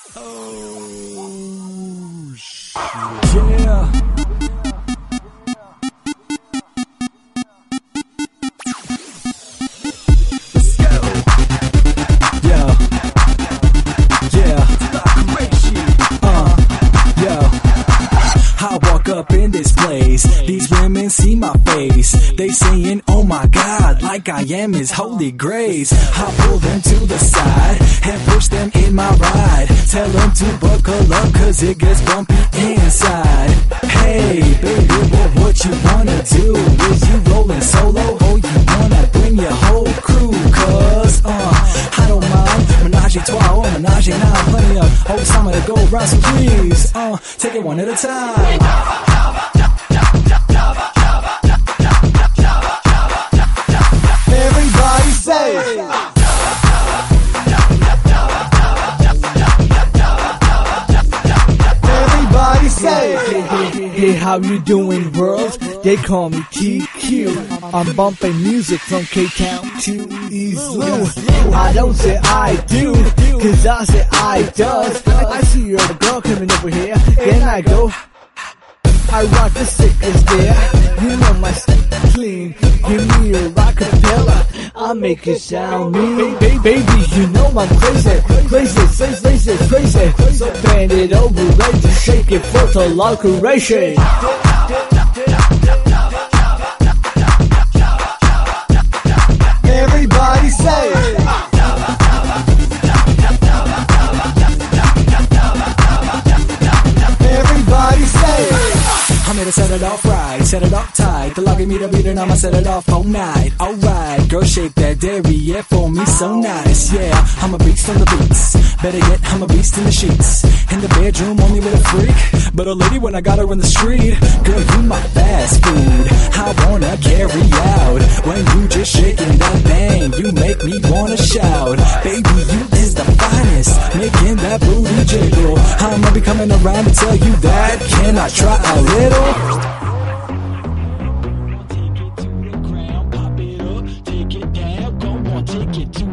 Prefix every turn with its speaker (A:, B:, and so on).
A: Oh, shit. Yeah. Let's go. Yo. Yeah. Yo. I walk up in this place. These women see my face. They saying, oh my God, like I am his holy grace. I pull them to the side and push them in my ride. Tell them to buckle up cause it gets bumpy inside. Hey baby, what you wanna do? Is you rolling solo or you wanna bring your whole crew? Cause I don't mind menage a trois or menage a nine. Plenty of old summer to go around, so please take it one at a time.
B: Everybody say everybody say
C: Hey, how you doing, world? They call me TQ. I'm bumping music from K-Town to East Lou. I don't say I do, cause I say I does. I see you're a girl coming over here, then I go. I rock the sickest there. You know my step clean. Give me a rockapella, I'll make it sound mean. Baby, you know I'm crazy, crazy, crazy, crazy. So bend it over, ready to shake it for the location.
B: everybody say everybody say
A: I'm here to set it off right, set it off tight. The lock give me the beat and I'ma set it off all night. Alright, girl shake that derriere for me so nice. Yeah, I'm a beast on the beats. Better yet, I'm a beast in the sheets. In the bedroom only with a freak, but a lady when I got her in the street. Girl, you my fast food, I wanna carry out. When you just shaking that thing, you make me wanna shout. Baby, you is the finest, making that booty jiggle. I'ma be coming around to tell you that. Can I try a little? Take it to the ground, pop it up, take it down, go on, take it to